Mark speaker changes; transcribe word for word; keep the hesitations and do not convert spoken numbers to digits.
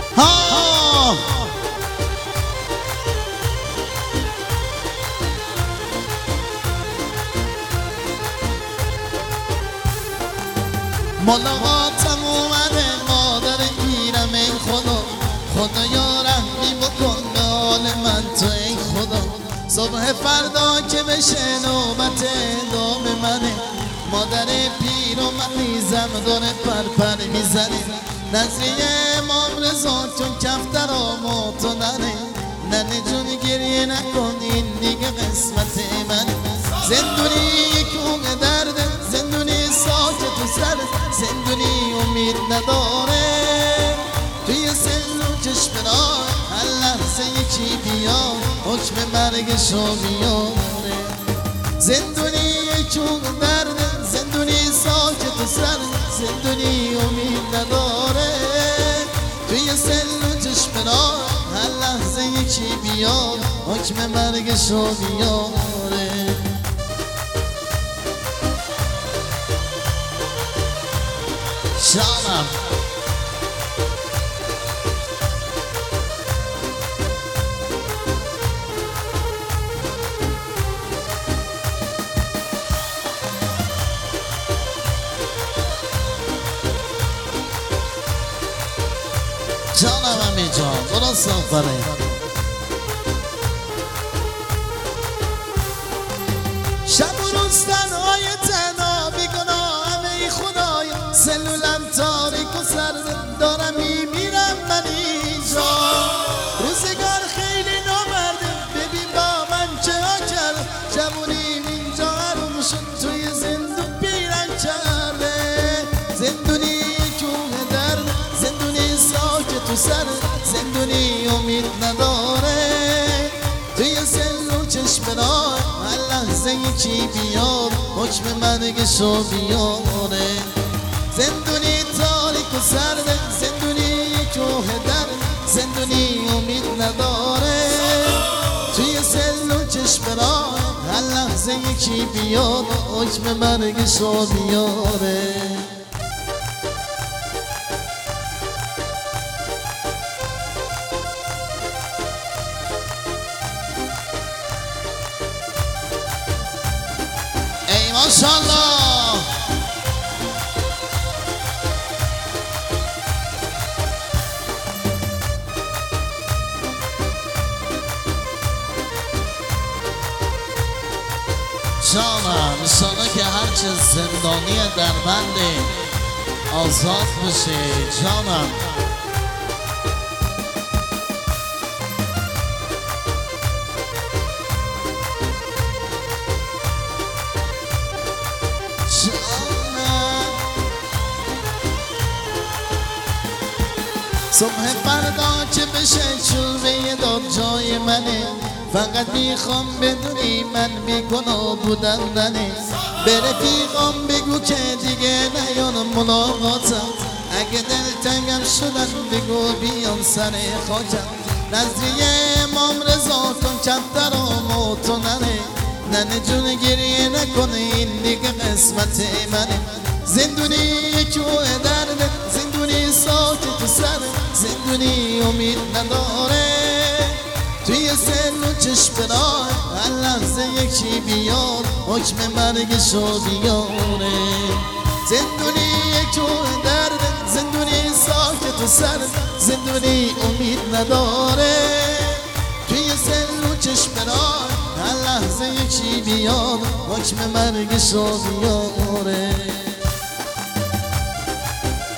Speaker 1: ها ملاقاتم اومده مادر گیرم ای خدا، خدایا رحمی بکن به حال من تو ای خدا. صبح فردا که بشه نوبت اعدام منه، مادر پیر و مریضم داره پرپر میزنه. نظریه امام رضا چون کفترامو تو ننه، ننه جون گریه نکن این دیگه قسمت منه. زندونی یک اون درده، زندونی ساکت و سر، زندونی امید نداره توی سن و چشم راه، هر لحظه یکی بیاد حکم مرگشو بیاره. زندونی یک اون درده، زندونی ساکت و سر، زندونی امید نداره توی سن و چشم راه، هر لحظه یکی بیاد حکم مرگشو بیاره. جانم جانم امی جان درست آفرین. شب و روز تنهای تنها بیگناهم ای خدایا، سلولم تاریک و سرد دارم میمیرم من اینجا. روزگار خیلی نامرده، ببین با من چه ها کرد، جوونیم اینجا حروم شد توی زندون پیرم کرده. زندونی کوه درد، زندونی ساکت و سر، زندونی امید نداره توی سن و چشم راه، هر لحظه یکی بیاد حکم مرگشو بیاره. زندونی تاریک و سرده، زندونی کوه درد، زندونی امید نداره توی سن و چشم راه، هر لحظه یکی بیاد حکم مرگشو بیاره. ای ماشاءالله جانم، انشالله که هرچه زندانی در بند آزاد بشه جانم. صبح فردا که بشه چوبه داد جای منه، فقط میخوام بدونی من بیگناه بودم ننه. به رفیقام بگو که دیگه نیان ملاقاتم، اگه دلتنگم شدن بگو بیان سر خاکم. نظریه امام رضا کن کفترامو تو ننه، ننه جون گریه نکنه این دیگه قسمت منه. زندونی کوه درده، زندونی ساکت و سر، زندونی امید نداره توی سن و چشم راه، هر لحظه یکی بیاد حکم مرگشو بیاره. زندونی کوه درده، زندونی ساکت و سر، زندونی امید نداره توی سن و چشم راه، هر لحظه یکی بیاد حکم مرگشو بیاره.